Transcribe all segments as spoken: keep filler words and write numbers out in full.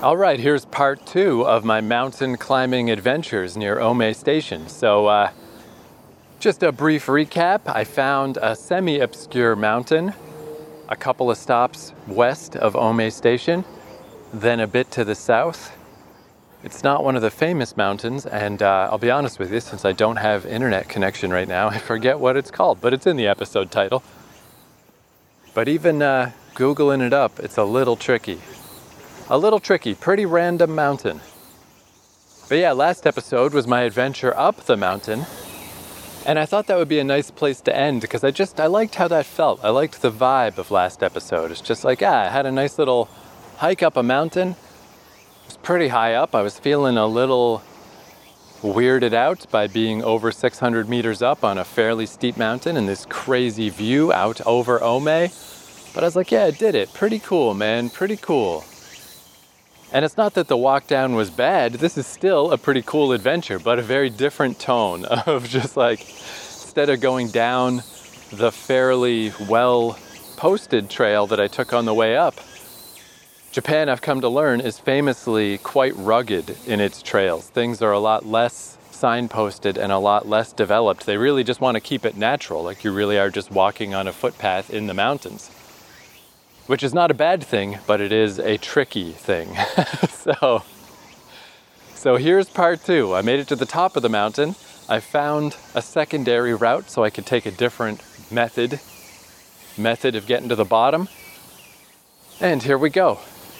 All right, here's part two of my mountain climbing adventures near Ome Station. So uh, just a brief recap. I found a semi-obscure mountain a couple of stops west of Ome Station, then a bit to the south. It's not one of the famous mountains, and uh, I'll be honest with you, since I don't have internet connection right now, I forget what it's called, but it's in the episode title. But even uh, Googling it up, it's a little tricky. A little tricky, pretty random mountain. But yeah, last episode was my adventure up the mountain. And I thought that would be a nice place to end because I just, I liked how that felt. I liked the vibe of last episode. It's just like, ah, I had a nice little hike up a mountain. It was pretty high up. I was feeling a little weirded out by being over six hundred meters up on a fairly steep mountain and this crazy view out over Ome. But I was like, yeah, I did it. Pretty cool, man. Pretty cool. And it's not that the walk down was bad. This is still a pretty cool adventure, but a very different tone of just like, instead of going down the fairly well-posted trail that I took on the way up, Japan, I've come to learn, is famously quite rugged in its trails. Things are a lot less signposted and a lot less developed. They really just want to keep it natural, like you really are just walking on a footpath in the mountains. Which is not a bad thing, but it is a tricky thing. so, so here's part two. I made it to the top of the mountain. I found a secondary route so I could take a different method, method of getting to the bottom. And here we go.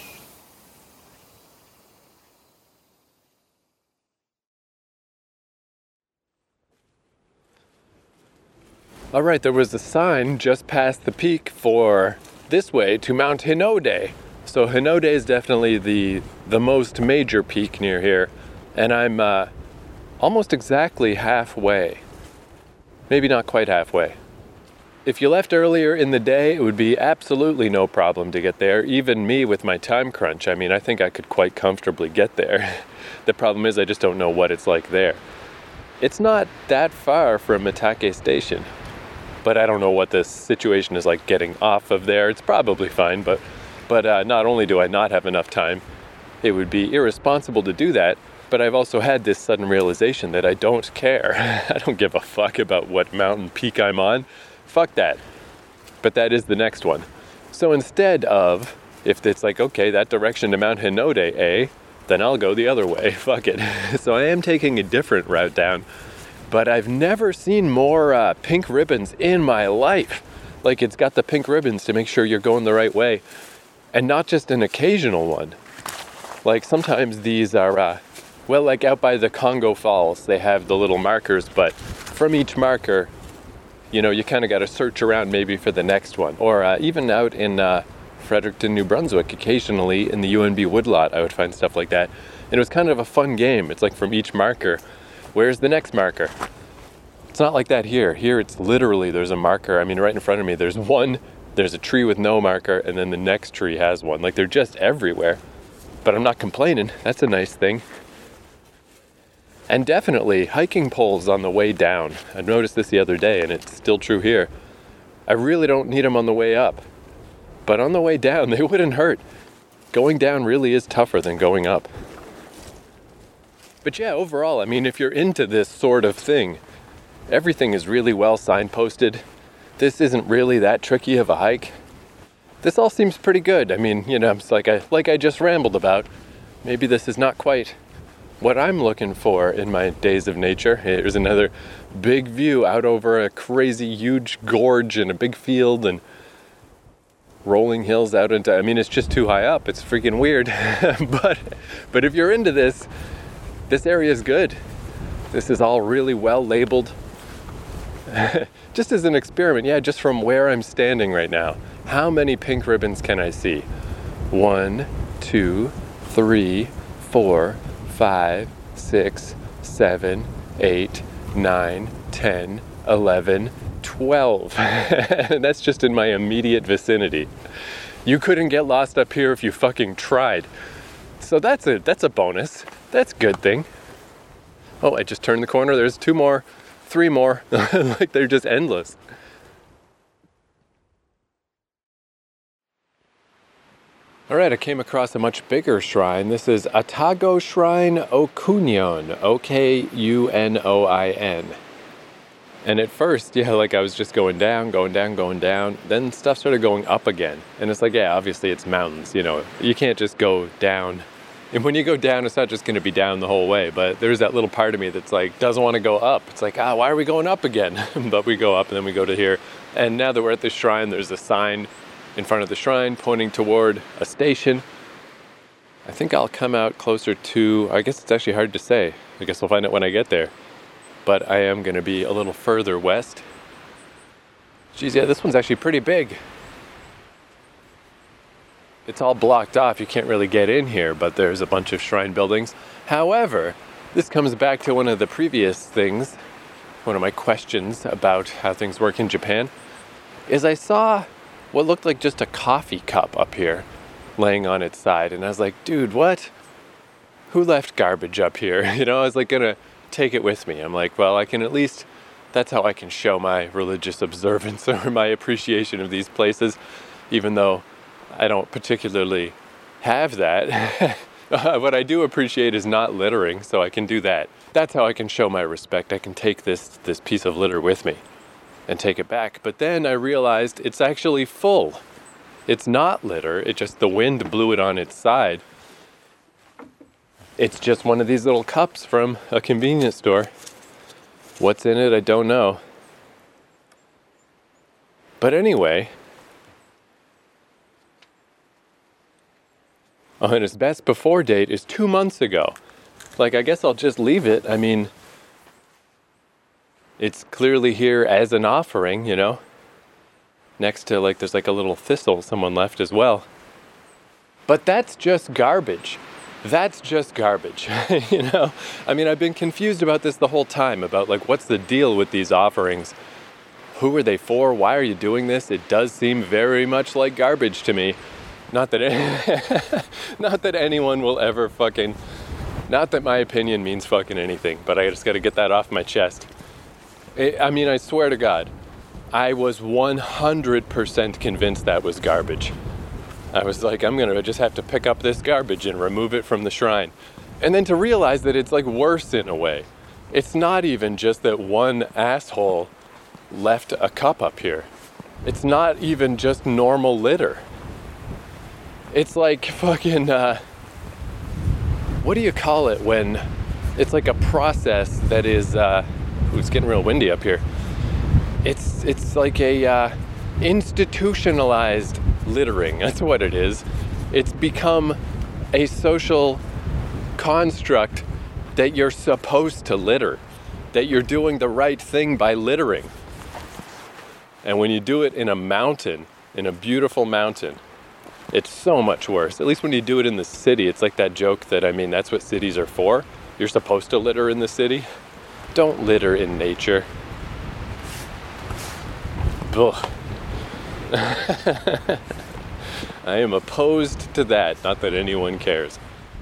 All right, there was a sign just past the peak for this way to Mount Hinode. So Hinode is definitely the the most major peak near here, and I'm uh, almost exactly halfway. Maybe not quite halfway. If you left earlier in the day, it would be absolutely no problem to get there. Even me with my time crunch, I mean, I think I could quite comfortably get there. The problem is I just don't know what it's like there. It's not that far from Mitake Station. But I don't know what this situation is like getting off of there. It's probably fine, but but uh, not only do I not have enough time, it would be irresponsible to do that, but I've also had this sudden realization that I don't care. I don't give a fuck about what mountain peak I'm on. Fuck that. But that is the next one. So instead of, if it's like, okay, that direction to Mount Hinode, eh, then I'll go the other way. Fuck it. So I am taking a different route down. But I've never seen more uh, pink ribbons in my life. Like, it's got the pink ribbons to make sure you're going the right way. And not just an occasional one. Like, sometimes these are, uh, well, like out by the Congo Falls, they have the little markers, but from each marker, you know, you kind of got to search around maybe for the next one. Or uh, even out in uh, Fredericton, New Brunswick, occasionally in the U N B Woodlot, I would find stuff like that. And it was kind of a fun game. It's like from each marker, where's the next marker? It's not like that here. Here it's literally, there's a marker. I mean, right in front of me, there's one, there's a tree with no marker, and then the next tree has one. Like, they're just everywhere. But I'm not complaining. That's a nice thing. And definitely, hiking poles on the way down. I noticed this the other day, and it's still true here. I really don't need them on the way up. But on the way down, they wouldn't hurt. Going down really is tougher than going up. But yeah, overall, I mean, if you're into this sort of thing, everything is really well signposted. This isn't really that tricky of a hike. This all seems pretty good. I mean, you know, it's like I, like I just rambled about. Maybe this is not quite what I'm looking for in my days of nature. Here's another big view out over a crazy huge gorge and a big field and rolling hills out into, I mean, it's just too high up. It's freaking weird. but but if you're into this, this area is good. This is all really well labeled. Just as an experiment, yeah, just from where I'm standing right now. How many pink ribbons can I see? One, two, three, four, five, six, seven, eight, nine, ten, eleven, twelve. That's just in my immediate vicinity. You couldn't get lost up here if you fucking tried. So that's a, that's a bonus. That's a good thing. Oh, I just turned the corner. There's two more, three more. Like, they're just endless. Alright, I came across a much bigger shrine. This is Atago Shrine Okunyon, O K U N O I N. And at first, yeah, like I was just going down, going down, going down. Then stuff started going up again. And it's like, yeah, obviously it's mountains, you know. You can't just go down. And when you go down, it's not just going to be down the whole way. But there's that little part of me that's like, doesn't want to go up. It's like, ah, why are we going up again? But we go up and then we go to here. And now that we're at the shrine, there's a sign in front of the shrine pointing toward a station. I think I'll come out closer to, I guess it's actually hard to say. I guess we'll find out when I get there. But I am going to be a little further west. Geez, yeah, this one's actually pretty big. It's all blocked off. You can't really get in here, but there's a bunch of shrine buildings. However, this comes back to one of the previous things, one of my questions about how things work in Japan, is I saw what looked like just a coffee cup up here laying on its side. And I was like, dude, what? Who left garbage up here? You know, I was like gonna take it with me. I'm like, well, I can at least, that's how I can show my religious observance or my appreciation of these places, even though I don't particularly have that. What I do appreciate is not littering, so I can do that. That's how I can show my respect. I can take this, this piece of litter with me and take it back. But then I realized it's actually full. It's not litter, it just, the wind blew it on its side. It's just one of these little cups from a convenience store. What's in it, I don't know. But anyway, oh, and its best before date is two months ago. Like, I guess I'll just leave it. I mean, it's clearly here as an offering, you know. Next to, like, there's like a little thistle someone left as well. But that's just garbage. That's just garbage, you know. I mean, I've been confused about this the whole time, about, like, what's the deal with these offerings? Who are they for? Why are you doing this? It does seem very much like garbage to me. Not that, it, not that anyone will ever fucking, not that my opinion means fucking anything, but I just got to get that off my chest. I mean, I swear to God, I was one hundred percent convinced that was garbage. I was like, I'm going to just have to pick up this garbage and remove it from the shrine. And then to realize that it's like worse in a way. It's not even just that one asshole left a cup up here. It's not even just normal litter. It's like fucking, uh, what do you call it when it's like a process that is, uh, ooh, it's getting real windy up here. It's it's like a uh, institutionalized littering. That's what it is. It's become a social construct that you're supposed to litter, that you're doing the right thing by littering. And when you do it in a mountain, in a beautiful mountain, it's so much worse. At least when you do it in the city, it's like that joke that, I mean, that's what cities are for. You're supposed to litter in the city. Don't litter in nature. Ugh. I am opposed to that. Not that anyone cares.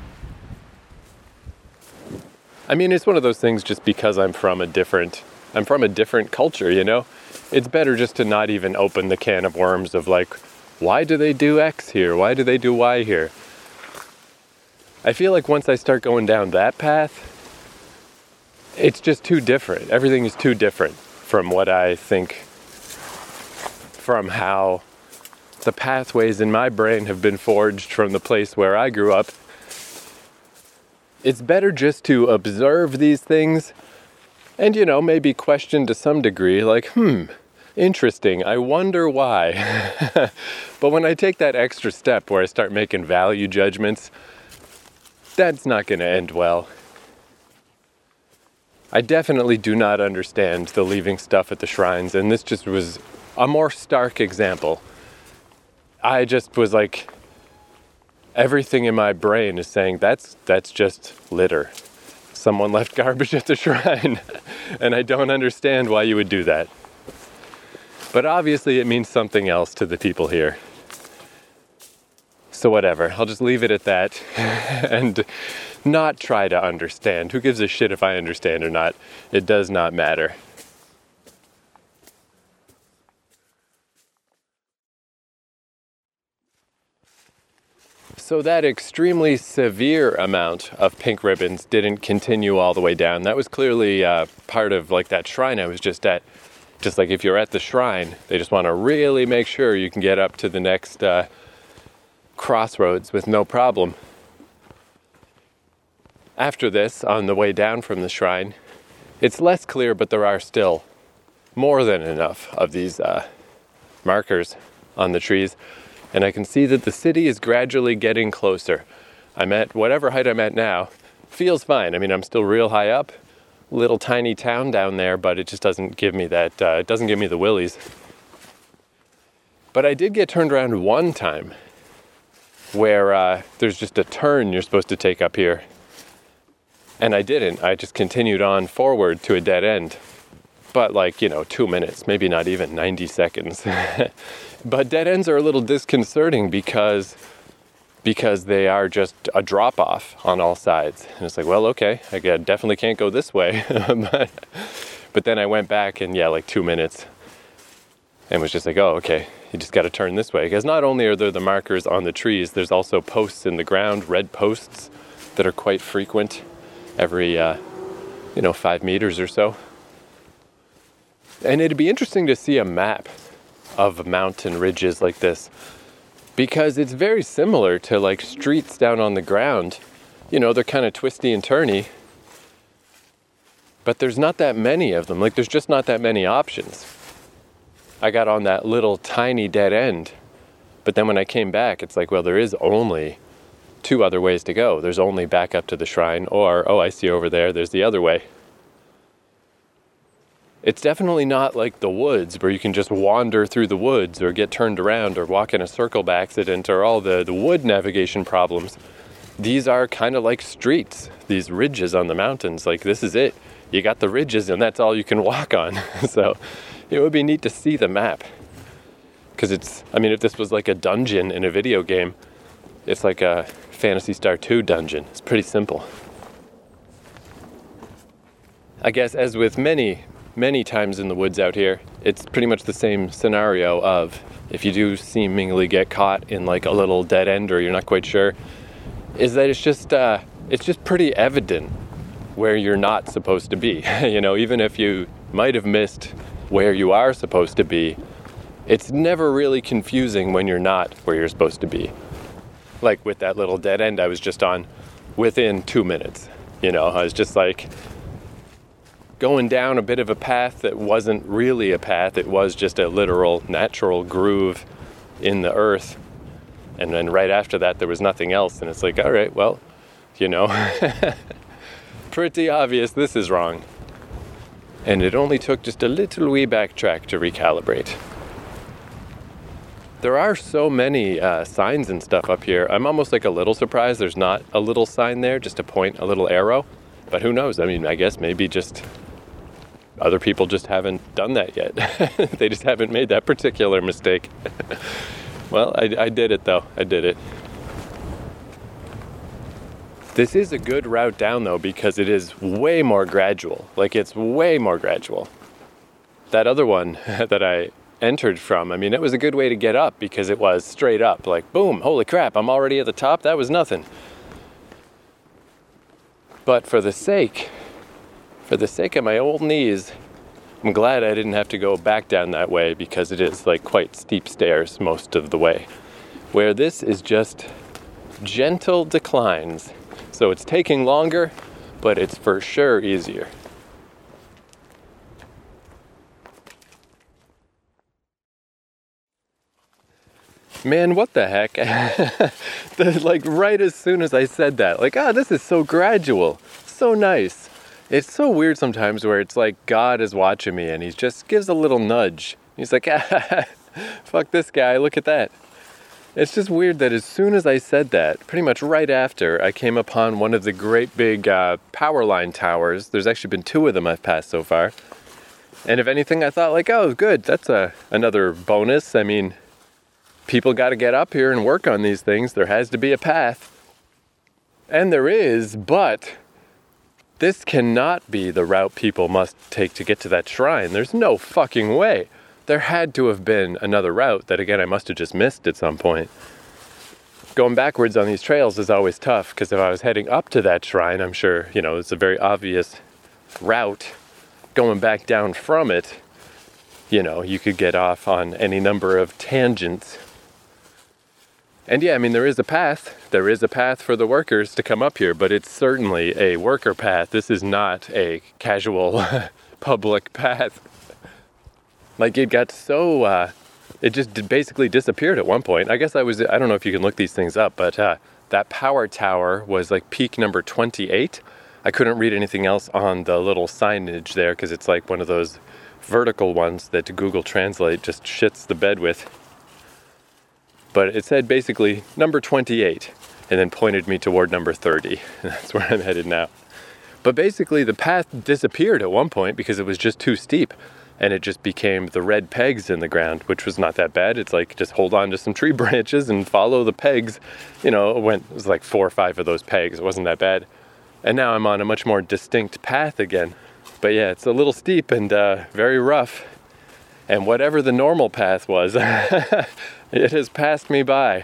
I mean, it's one of those things just because I'm from a different, I'm from a different culture, you know? It's better just to not even open the can of worms of like, why do they do X here? Why do they do Y here? I feel like once I start going down that path, it's just too different. Everything is too different from what I think, from how the pathways in my brain have been forged from the place where I grew up. It's better just to observe these things and, you know, maybe question to some degree, like, hmm, interesting, I wonder why. But when I take that extra step where I start making value judgments, that's not going to end well. I definitely do not understand the leaving stuff at the shrines, and this just was a more stark example. I just was like, everything in my brain is saying that's that's just litter. Someone left garbage at the shrine, and I don't understand why you would do that. But obviously it means something else to the people here. So whatever, I'll just leave it at that and not try to understand. Who gives a shit if I understand or not? It does not matter. So that extremely severe amount of pink ribbons didn't continue all the way down. That was clearly uh, part of like that shrine I was just at. Just like if you're at the shrine, they just want to really make sure you can get up to the next uh, crossroads with no problem. After this, on the way down from the shrine, it's less clear, but there are still more than enough of these uh, markers on the trees. And I can see that the city is gradually getting closer. I'm at whatever height I'm at now. Feels fine. I mean, I'm still real high up. Little tiny town down there, but it just doesn't give me that, uh, it doesn't give me the willies. But I did get turned around one time where uh, there's just a turn you're supposed to take up here. And I didn't. I just continued on forward to a dead end. But like, you know, two minutes, maybe not even ninety seconds. But dead ends are a little disconcerting because because they are just a drop-off on all sides. And it's like, well, okay, I definitely can't go this way. but, but then I went back and yeah, like two minutes and was just like, oh, okay, you just got to turn this way. Because not only are there the markers on the trees, there's also posts in the ground, red posts that are quite frequent every, uh, you know, five meters or so. And it'd be interesting to see a map of mountain ridges like this, because it's very similar to like streets down on the ground. You know, they're kind of twisty and turny, but there's not that many of them. Like there's just not that many options. I got on that little tiny dead end, but then when I came back, it's like, well, there is only two other ways to go. There's only back up to the shrine, or, oh, I see over there, there's the other way. It's definitely not like the woods where you can just wander through the woods or get turned around or walk in a circle by accident or all the, the wood navigation problems. These are kind of like streets, these ridges on the mountains. Like this is it. You got the ridges and that's all you can walk on. So it would be neat to see the map. Because it's, I mean, if this was like a dungeon in a video game, it's like a Phantasy Star two dungeon. It's pretty simple. I guess as with many Many times in the woods out here, it's pretty much the same scenario of if you do seemingly get caught in like a little dead end or you're not quite sure, is that it's just uh, it's just pretty evident where you're not supposed to be. You know, even if you might have missed where you are supposed to be, it's never really confusing when you're not where you're supposed to be. Like with that little dead end I was just on, within two minutes. You know, I was just like going down a bit of a path that wasn't really a path. It was just a literal natural groove in the earth. And then right after that, there was nothing else. And it's like, all right, well, you know, pretty obvious this is wrong. And it only took just a little wee backtrack to recalibrate. There are so many uh, signs and stuff up here. I'm almost like a little surprised there's not a little sign there, just to point a little arrow. But who knows? I mean, I guess maybe just other people just haven't done that yet. They just haven't made that particular mistake. Well, I, I did it though. I did it. This is a good route down though, because it is way more gradual. Like it's way more gradual. That other one that I entered from, I mean, it was a good way to get up because it was straight up. Like, boom, holy crap, I'm already at the top. That was nothing. But for the sake, for the sake of my old knees, I'm glad I didn't have to go back down that way because it is like quite steep stairs most of the way. Where this is just gentle declines. So it's taking longer, but it's for sure easier. Man, what the heck? the, like right as soon as I said that, like, ah, this is so gradual, so nice. It's so weird sometimes where it's like God is watching me and he just gives a little nudge. He's like, ah, fuck this guy, look at that. It's just weird that as soon as I said that, pretty much right after, I came upon one of the great big uh, power line towers. There's actually been two of them I've passed so far. And if anything, I thought like, oh, good, that's a, another bonus. I mean, people got to get up here and work on these things. There has to be a path. And there is, but this cannot be the route people must take to get to that shrine. There's no fucking way. There had to have been another route that, again, I must have just missed at some point. going backwards on these trails is always tough, because if I was heading up to that shrine, I'm sure, you know, it's a very obvious route. Going back down from it, you know, you could get off on any number of tangents. And yeah, I mean, there is a path. There is a path for the workers to come up here, but it's certainly a worker path. This is not a casual public path. Like, it got so, uh, it just did basically disappeared at one point. I guess I was, I don't know if you can look these things up, but uh, that power tower was like peak number twenty-eight. I couldn't read anything else on the little signage there, because it's like one of those vertical ones that Google Translate just shits the bed with. But it said basically number twenty-eight, and then pointed me toward number thirty. And that's where I'm headed now. But basically the path disappeared at one point because it was just too steep, and it just became the red pegs in the ground, which was not that bad. It's like, just hold on to some tree branches and follow the pegs. You know, it went, it was like four or five of those pegs. It wasn't that bad. And now I'm on a much more distinct path again. But yeah, it's a little steep and uh, very rough. And whatever the normal path was, it has passed me by.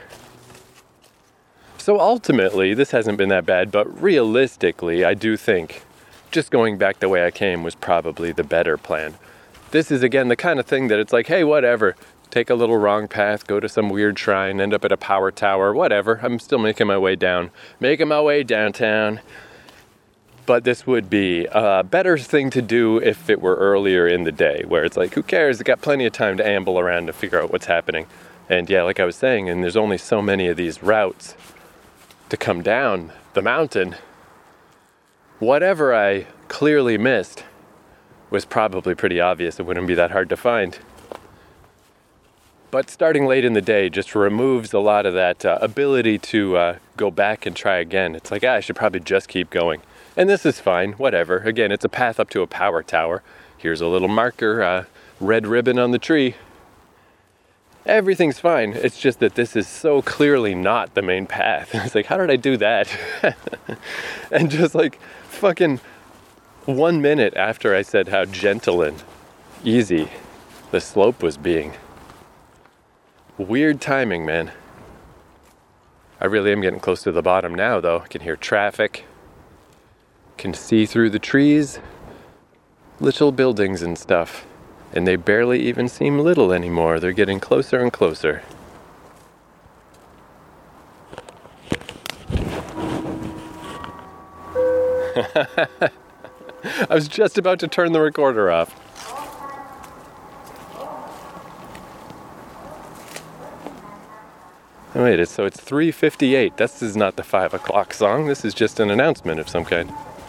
So ultimately, this hasn't been that bad, but realistically, I do think just going back the way I came was probably the better plan. This is, again, the kind of thing that it's like, hey, whatever, take a little wrong path, go to some weird shrine, end up at a power tower, whatever. I'm still making my way down, making my way downtown. But this would be a better thing to do if it were earlier in the day, where it's like, who cares? I got plenty of time to amble around to figure out what's happening. And yeah, like I was saying, and there's only so many of these routes to come down the mountain. Whatever I clearly missed was probably pretty obvious. It wouldn't be that hard to find. But starting late in the day just removes a lot of that uh, ability to uh, go back and try again. It's like, ah, I should probably just keep going. And this is fine, whatever. Again, it's a path up to a power tower. Here's a little marker, uh, red ribbon on the tree. Everything's fine. It's just that this is so clearly not the main path. It's like, how did I do that? And just like fucking one minute after I said how gentle and easy the slope was being. Weird timing, man. I really am getting close to the bottom now, though. I can hear traffic. Can see through the trees, little buildings and stuff, and they barely even seem little anymore. They're getting closer and closer. I was just about to turn the recorder off. Oh, wait, it's, so it's three fifty-eight. This is not the five o'clock song. This is just an announcement of some kind.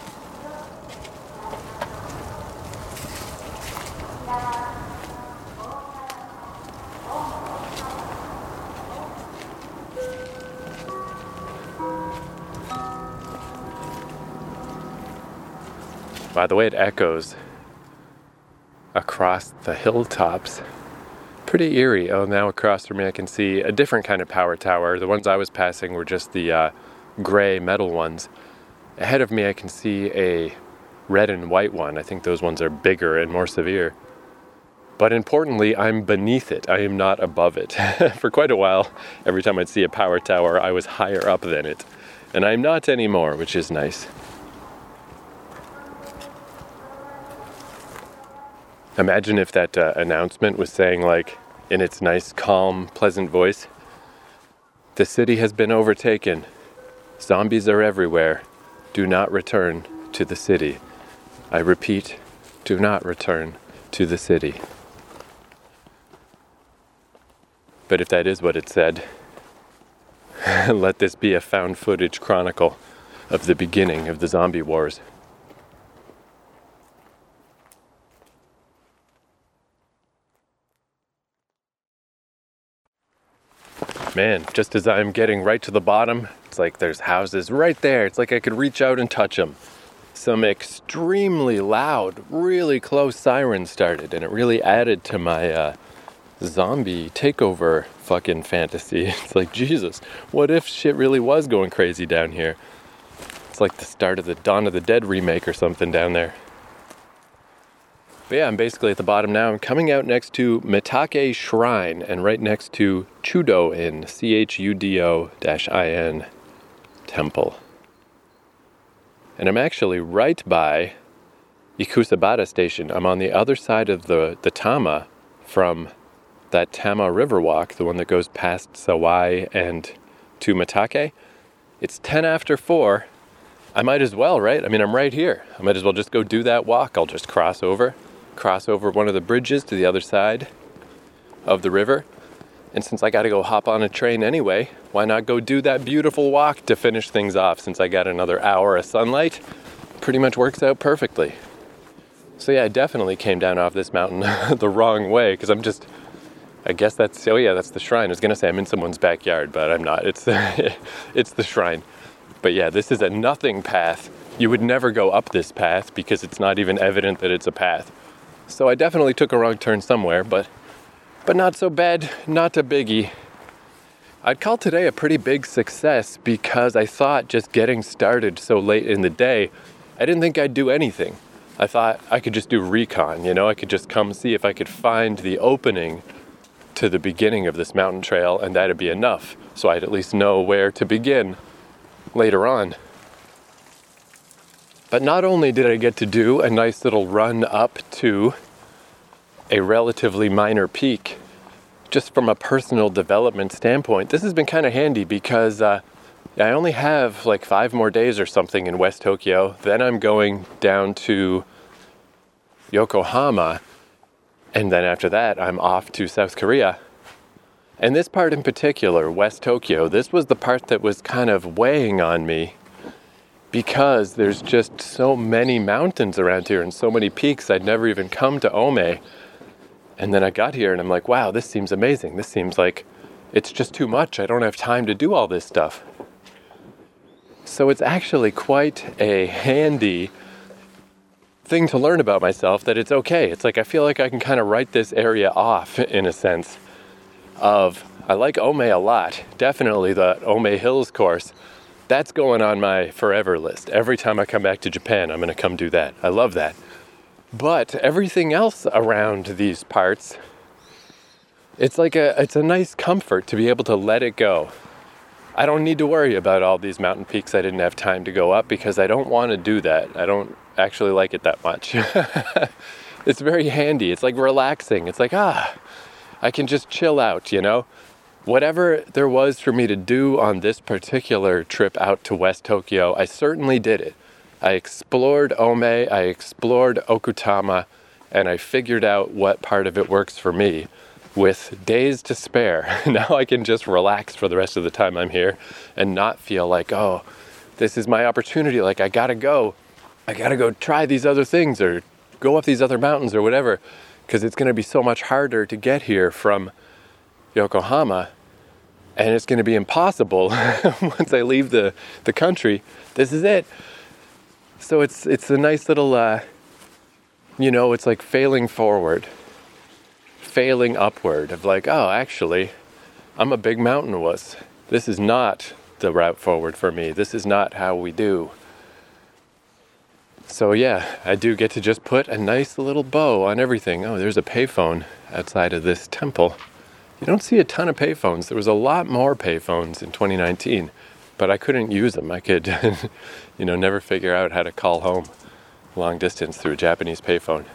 By the way, it echoes across the hilltops. Pretty eerie. Oh, now across from me I can see a different kind of power tower. The ones I was passing were just the uh, gray metal ones. Ahead of me I can see a red and white one. I think those ones are bigger and more severe. But importantly, I'm beneath it. I am not above it. For quite a while, every time I'd see a power tower, I was higher up than it. And I'm not anymore, which is nice. Imagine if that uh, announcement was saying, like, in its nice, calm, pleasant voice, "The city has been overtaken. Zombies are everywhere. Do not return to the city. I repeat, do not return to the city." But if that is what it said, let this be a found footage chronicle of the beginning of the zombie wars. Man, just as I'm getting right to the bottom, it's like there's houses right there. It's like I could reach out and touch them. Some extremely loud, really close sirens started, and it really added to my uh, zombie takeover fucking fantasy. It's like, Jesus, what if shit really was going crazy down here? It's like the start of the Dawn of the Dead remake or something down there. But yeah, I'm basically at the bottom now. I'm coming out next to Mitake Shrine and right next to Chudo-in, C H U D O I N temple. And I'm actually right by Ikusabata Station. I'm on the other side of the, the Tama from that Tama River Walk, the one that goes past Sawai and to Mitake. It's ten after four. I might as well, right? I mean, I'm right here. I might as well just go do that walk. I'll just cross over, cross over one of the bridges to the other side of the river. And since I got to go hop on a train anyway, why not go do that beautiful walk to finish things off since I got another hour of sunlight? Pretty much works out perfectly. So yeah, I definitely came down off this mountain the wrong way because I'm just, I guess that's, oh yeah, that's the shrine. I was going to say I'm in someone's backyard, but I'm not. It's, it's the shrine. But yeah, this is a nothing path. You would never go up this path because it's not even evident that it's a path. So I definitely took a wrong turn somewhere, but but not so bad, not a biggie. I'd call today a pretty big success because I thought just getting started so late in the day, I didn't think I'd do anything. I thought I could just do recon, you know, I could just come see if I could find the opening to the beginning of this mountain trail and that'd be enough. So I'd at least know where to begin later on. But not only did I get to do a nice little run up to a relatively minor peak, just from a personal development standpoint, this has been kind of handy because uh, I only have like five more days or something in West Tokyo. Then I'm going down to Yokohama, and then after that I'm off to South Korea. And this part in particular, West Tokyo, this was the part that was kind of weighing on me because there's just so many mountains around here and so many peaks. I'd never even come to Ome. And then I got here and I'm like, wow, this seems amazing. This seems like it's just too much. I don't have time to do all this stuff. So it's actually quite a handy thing to learn about myself that it's okay. It's like I feel like I can kind of write this area off in a sense of, I like Ome a lot. Definitely the Ome Hills course. That's going on my forever list. Every time I come back to Japan, I'm going to come do that. I love that. But everything else around these parts, it's like a it's a nice comfort to be able to let it go. I don't need to worry about all these mountain peaks I didn't have time to go up because I don't want to do that. I don't actually like it that much. It's very handy. It's like relaxing. It's like, ah, I can just chill out, you know? Whatever there was for me to do on this particular trip out to West Tokyo, I certainly did it. I explored Ome, I explored Okutama, and I figured out what part of it works for me. With days to spare, now I can just relax for the rest of the time I'm here and not feel like, oh, this is my opportunity, like I gotta go. I gotta go try these other things or go up these other mountains or whatever, because it's gonna be so much harder to get here from Yokohama, and it's gonna be impossible once I leave the, the country. This is it. So it's it's a nice little, uh, you know, it's like failing forward, failing upward of like, oh, actually, I'm a big mountain wuss. This is not the route forward for me. This is not how we do. So yeah, I do get to just put a nice little bow on everything. Oh, there's a payphone outside of this temple. You don't see a ton of payphones. There was a lot more payphones in twenty nineteen. But I couldn't use them. I could, you know, never figure out how to call home long distance through a Japanese payphone.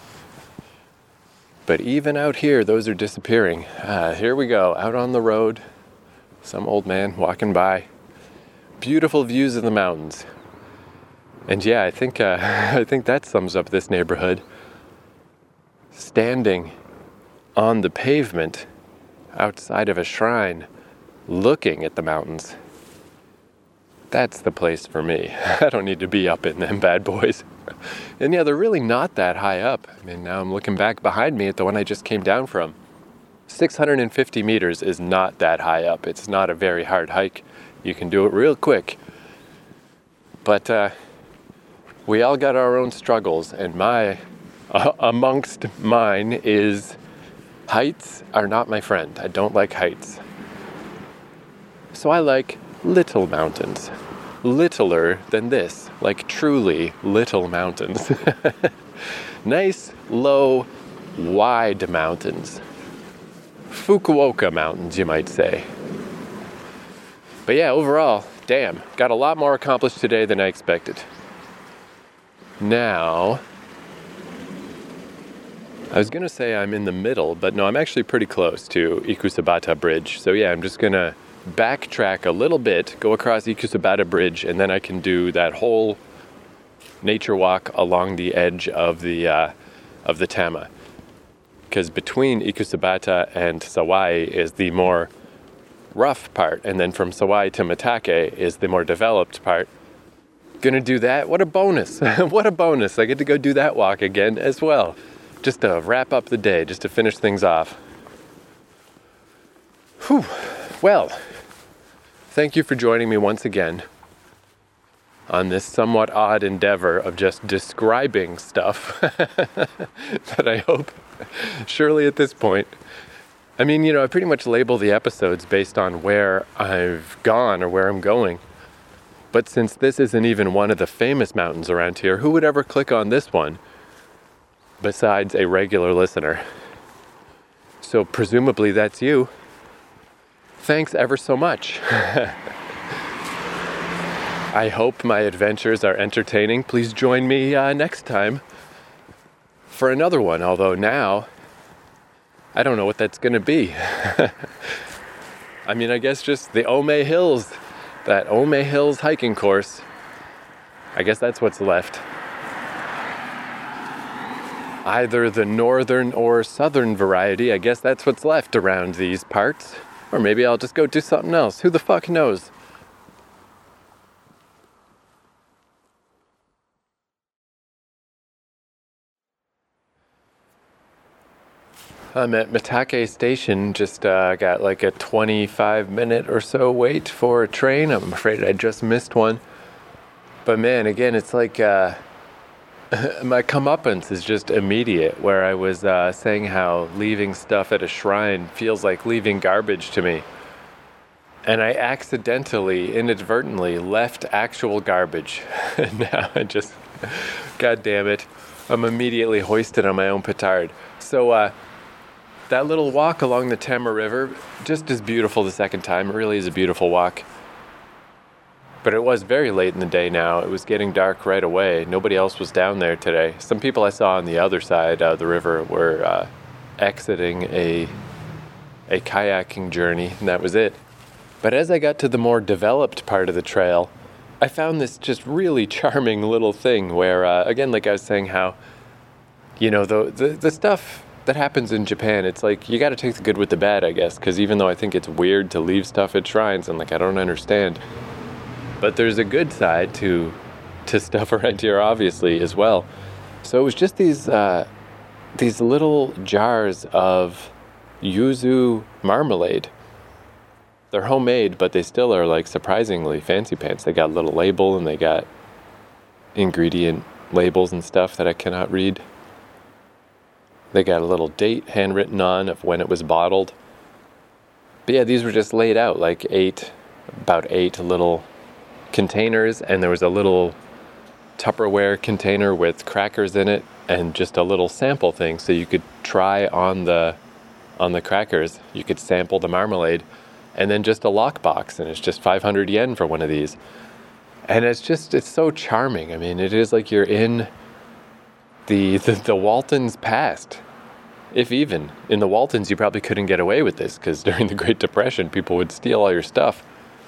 But even out here, those are disappearing. Ah, here we go, out on the road. Some old man walking by. Beautiful views of the mountains. And yeah, I think uh, I think that sums up this neighborhood. Standing on the pavement outside of a shrine, looking at the mountains. That's the place for me. I don't need to be up in them bad boys. And yeah, they're really not that high up. I mean, now I'm looking back behind me at the one I just came down from. six hundred fifty meters is not that high up. It's not a very hard hike. You can do it real quick. But uh, we all got our own struggles, and my uh, amongst mine is heights are not my friend. I don't like heights. So I like little mountains, littler than this, like truly little mountains. Nice, low, wide mountains. Fukuoka Mountains, you might say. But yeah, overall, damn, got a lot more accomplished today than I expected. Now, I was going to say I'm in the middle, but no, I'm actually pretty close to Ikusabata Bridge. So yeah, I'm just going to backtrack a little bit, go across Ikusabata Bridge, and then I can do that whole nature walk along the edge of the uh, of the Tama. Because between Ikusabata and Sawai is the more rough part, and then from Sawai to Mitake is the more developed part. Gonna do that? What a bonus! What a bonus! I get to go do that walk again as well. Just to wrap up the day, just to finish things off. Whew. Well, thank you for joining me once again on this somewhat odd endeavor of just describing stuff that I hope, surely at this point, I mean, you know, I pretty much label the episodes based on where I've gone or where I'm going. But since this isn't even one of the famous mountains around here, who would ever click on this one besides a regular listener? So presumably that's you. Thanks ever so much. I hope my adventures are entertaining. Please join me uh, next time for another one, although now I don't know what that's going to be. I mean, I guess just the Ome Hills, that Ome Hills hiking course. I guess that's what's left. Either the northern or southern variety. I guess that's what's left around these parts. Or maybe I'll just go do something else. Who the fuck knows? I'm at Mitake Station, just uh, got like a twenty-five minute or so wait for a train. I'm afraid I just missed one. But man, again, it's like uh, my comeuppance is just immediate, where I was uh, saying how leaving stuff at a shrine feels like leaving garbage to me. And I accidentally, inadvertently left actual garbage. And now I just, God damn it, I'm immediately hoisted on my own petard. So, uh, that little walk along the Tama River, just as beautiful the second time. It really is a beautiful walk. But it was very late in the day now. It was getting dark right away. Nobody else was down there today. Some people I saw on the other side of the river were uh, exiting a a kayaking journey, and that was it. But as I got to the more developed part of the trail, I found this just really charming little thing where, uh, again, like I was saying, how, you know, the the, the stuff that happens in Japan, it's like you got to take the good with the bad, I guess, because even though I think it's weird to leave stuff at shrines, and like I don't understand, but there's a good side to to stuff around here, obviously, as well. So it was just these uh, these little jars of yuzu marmalade. They're homemade, but they still are like surprisingly fancy pants. They got a little label and they got ingredient labels and stuff that I cannot read. They got a little date handwritten on of when it was bottled. But yeah, these were just laid out like eight, about eight little containers, and there was a little Tupperware container with crackers in it and just a little sample thing so you could try on the on the crackers. You could sample the marmalade, and then just a lockbox, and it's just five hundred yen for one of these. And it's just, it's so charming. I mean, it is like you're in The, the the Waltons past, if even. In the Waltons, you probably couldn't get away with this because during the Great Depression, people would steal all your stuff.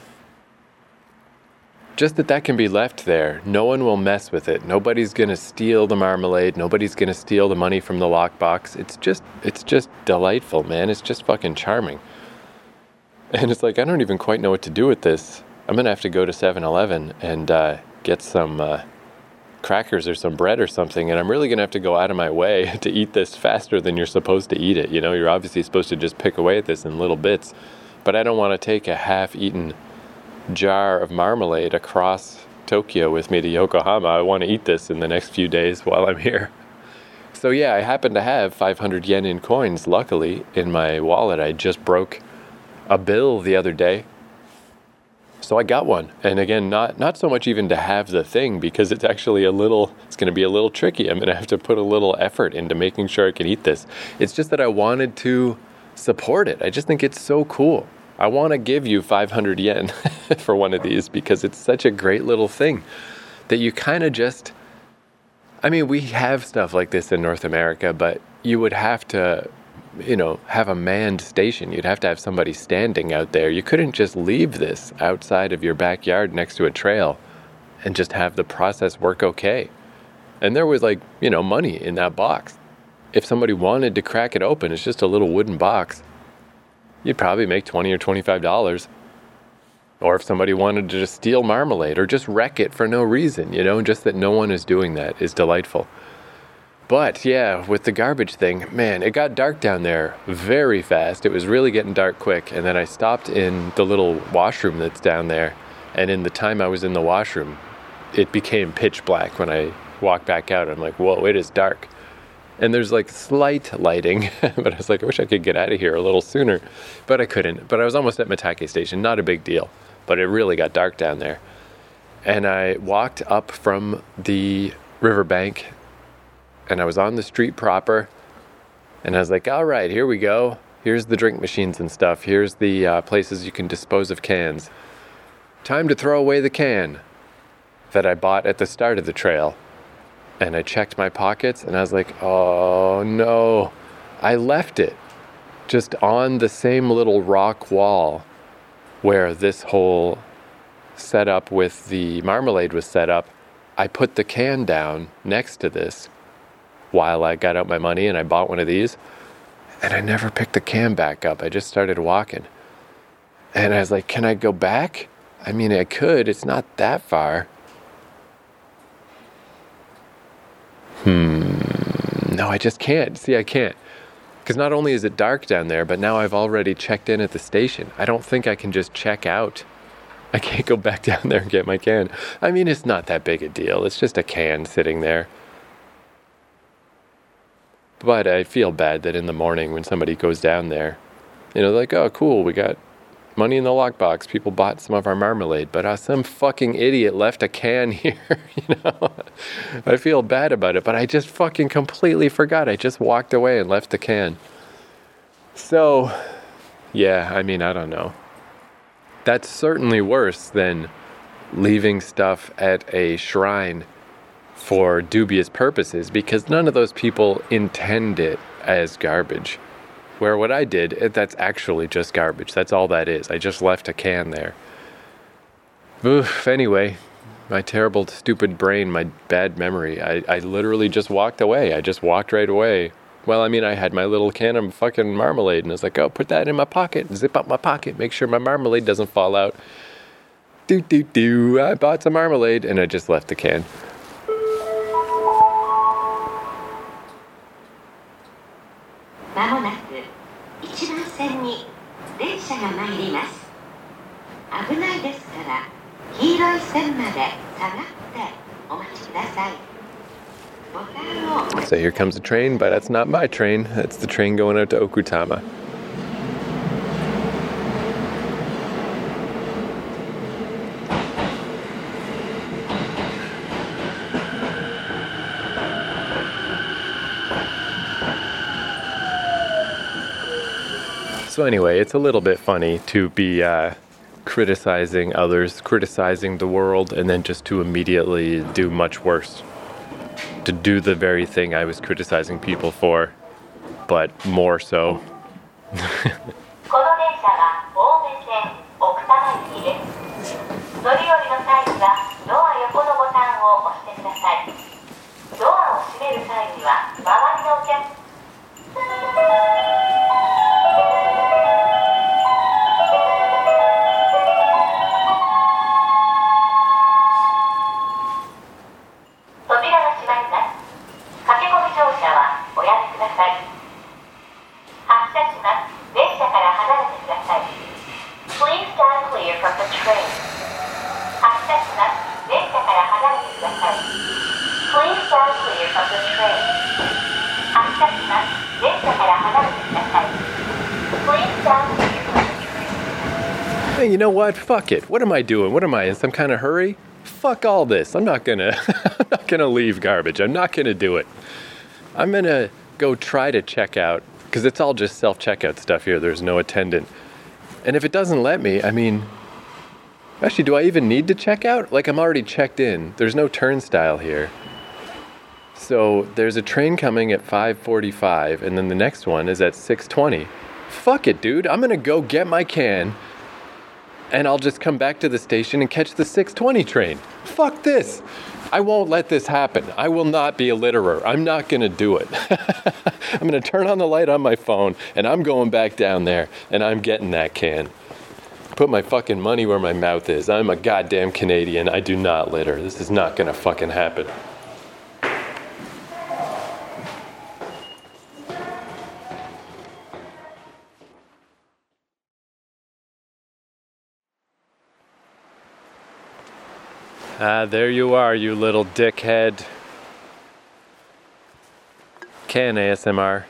Just that that can be left there. No one will mess with it. Nobody's going to steal the marmalade. Nobody's going to steal the money from the lockbox. It's just, it's just delightful, man. It's just fucking charming. And it's like, I don't even quite know what to do with this. I'm going to have to go to seven eleven and uh, get some... Uh, crackers or some bread or something, and I'm really gonna have to go out of my way to eat this faster than you're supposed to eat it. You know, you're obviously supposed to just pick away at this in little bits, but I don't want to take a half-eaten jar of marmalade across Tokyo with me to Yokohama. I want to eat this in the next few days while I'm here. So yeah, I happen to have five hundred yen in coins, luckily, in my wallet. I just broke a bill the other day. So I got one. And again, not not so much even to have the thing, because it's actually a little, it's going to be a little tricky. I'm going to have to put a little effort into making sure I can eat this. It's just that I wanted to support it. I just think it's so cool. I want to give you five hundred yen for one of these because it's such a great little thing that you kind of just, I mean, we have stuff like this in North America, but you would have to, you know, have a manned station. You'd have to have somebody standing out there. You couldn't just leave this outside of your backyard next to a trail and just have the process work okay. And there was like, you know, money in that box. If somebody wanted to crack it open, it's just a little wooden box, you'd probably make twenty or twenty-five dollars. Or if somebody wanted to just steal marmalade or just wreck it for no reason, you know, just that no one is doing that is delightful. But yeah, with the garbage thing, man, it got dark down there very fast. It was really getting dark quick. And then I stopped in the little washroom that's down there. And in the time I was in the washroom, it became pitch black when I walked back out. I'm like, whoa, it is dark. And there's like slight lighting, but I was like, I wish I could get out of here a little sooner, but I couldn't. But I was almost at Mitake Station, not a big deal, but it really got dark down there. And I walked up from the riverbank, and I was on the street proper, and I was like, all right, here we go. Here's the drink machines and stuff. Here's the uh, places you can dispose of cans. Time to throw away the can that I bought at the start of the trail. And I checked my pockets, and I was like, oh no, I left it just on the same little rock wall where this whole setup with the marmalade was set up. I put the can down next to this while I got out my money and I bought one of these, and I never picked the can back up. I just started walking. And I was like, can I go back? I mean, I could. It's not that far. Hmm. No, I just can't. See, I can't. Because not only is it dark down there, but now I've already checked in at the station. I don't think I can just check out. I can't go back down there and get my can. I mean, it's not that big a deal. It's just a can sitting there. But I feel bad that in the morning when somebody goes down there, you know, like, oh, cool, we got money in the lockbox. People bought some of our marmalade, but uh, some fucking idiot left a can here, you know? I feel bad about it, but I just fucking completely forgot. I just walked away and left the can. So, yeah, I mean, I don't know. That's certainly worse than leaving stuff at a shrine for dubious purposes, because none of those people intend it as garbage. Where what I did, that's actually just garbage. That's all that is. I just left a can there. Oof, anyway, my terrible, stupid brain, my bad memory. I, I literally just walked away. I just walked right away. Well, I mean, I had my little can of fucking marmalade, and I was like, oh, put that in my pocket. Zip up my pocket. Make sure my marmalade doesn't fall out. Do, do, do. I bought some marmalade, and I just left the can. まもなく一番線に電車が参ります。危ないですから黄色い線まで下がってお待ちください。 So here comes a train, but that's not my train. That's the train going out to Okutama. So anyway, it's a little bit funny to be uh, criticizing others, criticizing the world, and then just to immediately do much worse. To do the very thing I was criticizing people for, but more so. この電車は青梅線奥多摩行きです。乗り降りの際にはドア横のボタンを押してください。ドアを閉める際には周りのお客 Hey, you know what? Fuck it. What am I doing? What am I, in some kind of hurry? Fuck all this. I'm not gonna, I'm not gonna leave garbage. I'm not gonna do it. I'm gonna go try to check out, because it's all just self-checkout stuff here. There's no attendant. And if it doesn't let me, I mean, actually, do I even need to check out? Like, I'm already checked in. There's no turnstile here. So there's a train coming at five forty-five, and then the next one is at six twenty. Fuck it, dude. I'm gonna go get my can, and I'll just come back to the station and catch the six twenty train. Fuck this. I won't let this happen. I will not be a litterer. I'm not gonna do it. I'm gonna turn on the light on my phone, and I'm going back down there, and I'm getting that can. Put my fucking money where my mouth is. I'm a goddamn Canadian. I do not litter. This is not gonna fucking happen. Ah, there you are, you little dickhead. Can A S M R.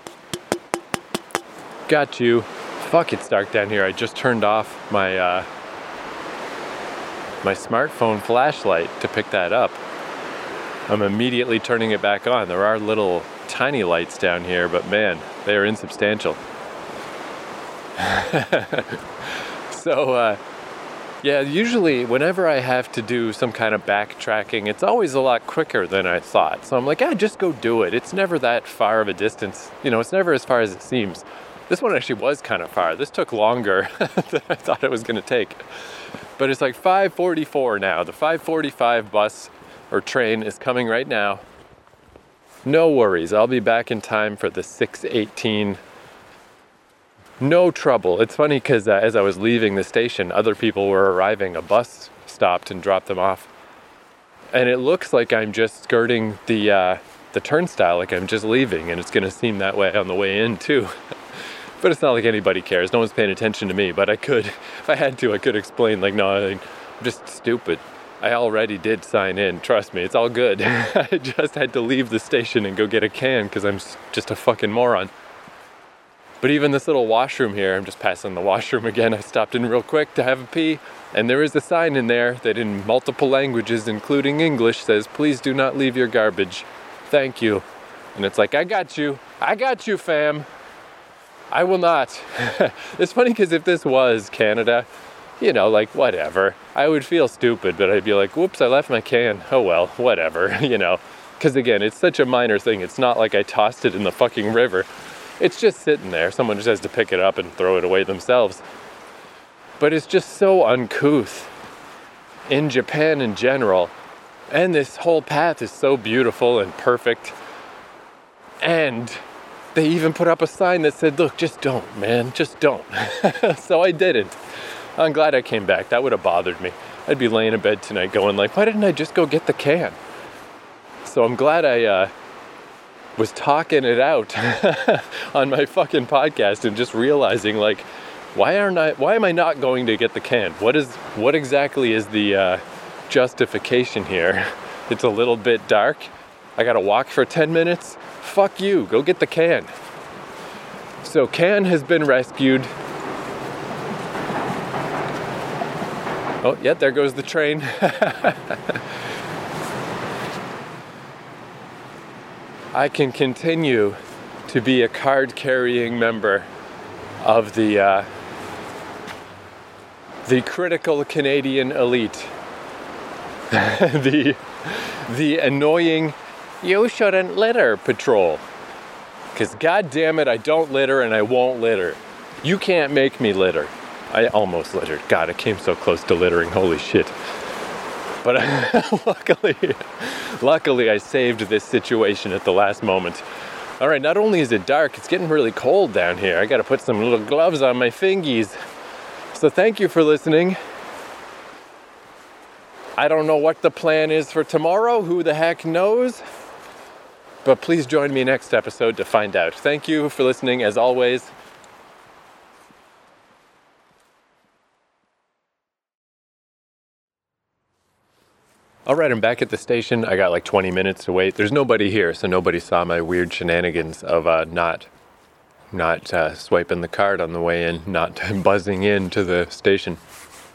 Got you. Fuck, it's dark down here. I just turned off my uh, my smartphone flashlight to pick that up. I'm immediately turning it back on. There are little tiny lights down here, but man, they are insubstantial. so, uh, yeah, usually whenever I have to do some kind of backtracking, it's always a lot quicker than I thought. So I'm like, ah, just go do it. It's never that far of a distance. You know, it's never as far as it seems. This one actually was kind of far. This took longer than I thought it was going to take. But it's like five forty-four now. The five forty-five bus or train is coming right now. No worries. I'll be back in time for the six eighteen. No trouble. It's funny because uh, as I was leaving the station, other people were arriving. A bus stopped and dropped them off. And it looks like I'm just skirting the uh, the turnstile, like I'm just leaving, and it's going to seem that way on the way in too. But it's not like anybody cares. No one's paying attention to me. But I could, if I had to, I could explain, like, no, I'm just stupid. I already did sign in. Trust me, it's all good. I just had to leave the station and go get a can because I'm just a fucking moron. But even this little washroom here, I'm just passing the washroom again. I stopped in real quick to have a pee. And there is a sign in there that in multiple languages, including English, says, please do not leave your garbage. Thank you. And it's like, I got you. I got you, fam. I will not. It's funny because if this was Canada, you know, like, whatever. I would feel stupid, but I'd be like, whoops, I left my can. Oh, well, whatever, you know. Because, again, it's such a minor thing. It's not like I tossed it in the fucking river. It's just sitting there. Someone just has to pick it up and throw it away themselves. But it's just so uncouth in Japan in general. And this whole path is so beautiful and perfect. And they even put up a sign that said, look, just don't, man, just don't. So I didn't. I'm glad I came back. That would have bothered me. I'd be laying in bed tonight going like, why didn't I just go get the can? So I'm glad I uh, was talking it out on my fucking podcast and just realizing, like, why aren't I, why am I not going to get the can? What is, what exactly is the uh, justification here? It's a little bit dark. I gotta walk for ten minutes. Fuck you, go get the can. So can has been rescued. Oh, yeah, there goes the train. I can continue to be a card-carrying member of the uh, the critical Canadian elite. the the annoying you shouldn't litter patrol. Because god damn it, I don't litter and I won't litter. You can't make me litter. I almost littered. God, I came so close to littering. Holy shit. But luckily, luckily I saved this situation at the last moment. All right, not only is it dark, it's getting really cold down here. I got to put some little gloves on my fingies. So thank you for listening. I don't know what the plan is for tomorrow. Who the heck knows? But please join me next episode to find out. Thank you for listening, as always. All right, I'm back at the station. I got like twenty minutes to wait. There's nobody here, so nobody saw my weird shenanigans of uh, not not uh, swiping the card on the way in, not buzzing in to the station.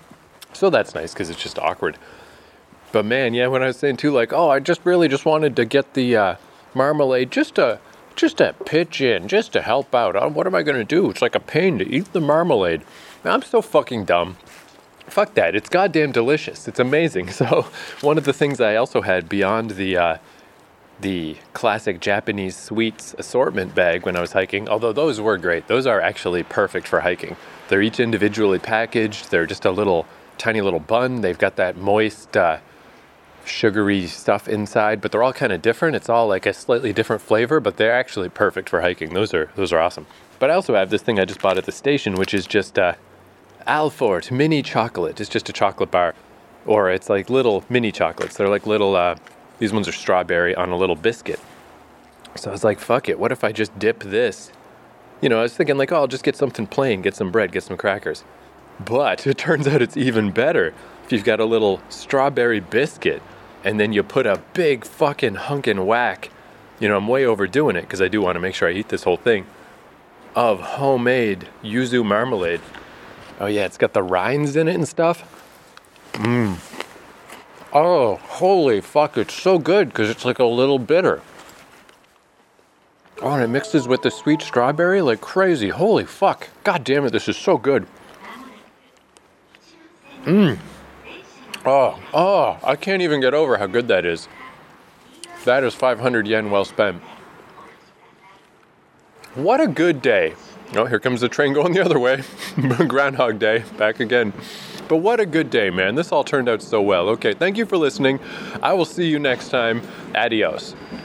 So that's nice because it's just awkward. But man, yeah, when I was saying too, like, oh, I just really just wanted to get the uh, marmalade just to, just to pitch in, just to help out. Oh, what am I going to do? It's like a pain to eat the marmalade. I'm so fucking dumb. Fuck that. It's goddamn delicious. It's amazing. So one of the things I also had beyond the uh, the classic Japanese sweets assortment bag when I was hiking, although those were great. Those are actually perfect for hiking. They're each individually packaged. They're just a little, tiny little bun. They've got that moist, uh, sugary stuff inside, but they're all kind of different. It's all like a slightly different flavor, but they're actually perfect for hiking. Those are those are awesome. But I also have this thing I just bought at the station, which is just uh, Alfort mini chocolate. It's just a chocolate bar, or it's like little mini chocolates. They're like little, uh, these ones are strawberry on a little biscuit. So I was like, fuck it, what if I just dip this? You know, I was thinking like, oh, I'll just get something plain, get some bread, get some crackers. But it turns out it's even better if you've got a little strawberry biscuit and then you put a big fucking hunkin' whack, you know, I'm way overdoing it because I do want to make sure I eat this whole thing, of homemade yuzu marmalade. Oh yeah, it's got the rinds in it and stuff. Mmm. Oh, holy fuck, it's so good because it's like a little bitter. Oh, and it mixes with the sweet strawberry like crazy. Holy fuck. God damn it, this is so good. Mmm. Oh, oh, I can't even get over how good that is. That is five hundred yen well spent. What a good day. Oh, here comes the train going the other way. Groundhog Day, back again. But what a good day, man. This all turned out so well. Okay, thank you for listening. I will see you next time. Adios.